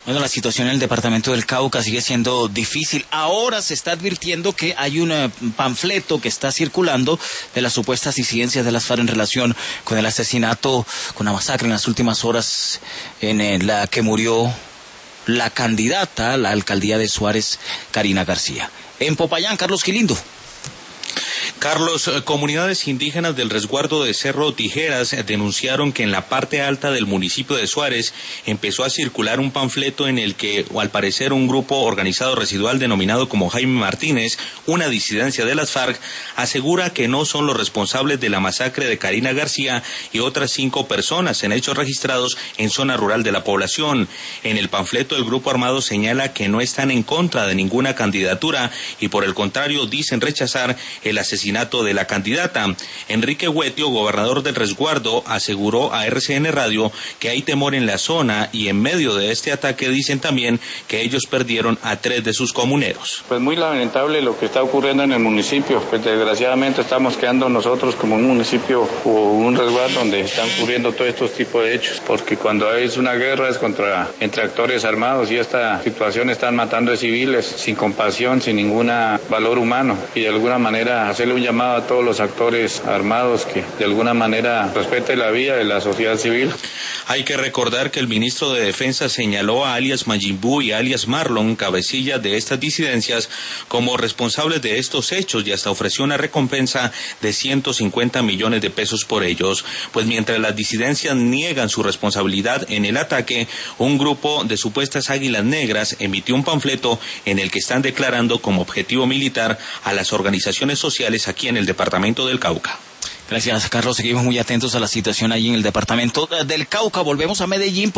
Bueno, la situación en el departamento del Cauca sigue siendo difícil. Ahora se está advirtiendo que hay un panfleto que está circulando de las supuestas disidencias de las FARC en relación con el asesinato, con la masacre en las últimas horas en la que murió la candidata a la alcaldía de Suárez, Karina García. En Popayán, Carlos Quilindo. Carlos, comunidades indígenas del resguardo de Cerro Tijeras denunciaron que en la parte alta del municipio de Suárez empezó a circular un panfleto en el que, al parecer, un grupo organizado residual denominado como Jaime Martínez, una disidencia de las FARC, asegura que no son los responsables de la masacre de Karina García y otras 5 personas en hechos registrados en zona rural de la población. En el panfleto, el grupo armado señala que no están en contra de ninguna candidatura y, por el contrario, dicen rechazar el asesinato de la candidata. Enrique Huetio, gobernador del resguardo, aseguró a RCN Radio que hay temor en la zona y en medio de este ataque dicen también que ellos perdieron a 3 de sus comuneros. Pues muy lamentable lo que está ocurriendo en el municipio, pues desgraciadamente estamos quedando nosotros como un municipio o un resguardo donde están ocurriendo todos estos tipos de hechos, porque cuando es una guerra es entre actores armados y esta situación están matando a civiles sin compasión, sin ningún valor humano, y de alguna manera hacerle un llamado a todos los actores armados que de alguna manera respeten la vida de la sociedad civil. Hay que recordar que el ministro de Defensa señaló a alias Majimbu y a alias Marlon, cabecillas de estas disidencias, como responsables de estos hechos y hasta ofreció una recompensa de 150 millones de pesos por ellos. Pues mientras las disidencias niegan su responsabilidad en el ataque, un grupo de supuestas águilas negras emitió un panfleto en el que están declarando como objetivo militar a las organizaciones sociales aquí en el departamento del Cauca. Gracias, Carlos. Seguimos muy atentos a la situación allí en el departamento del Cauca. Volvemos a Medellín.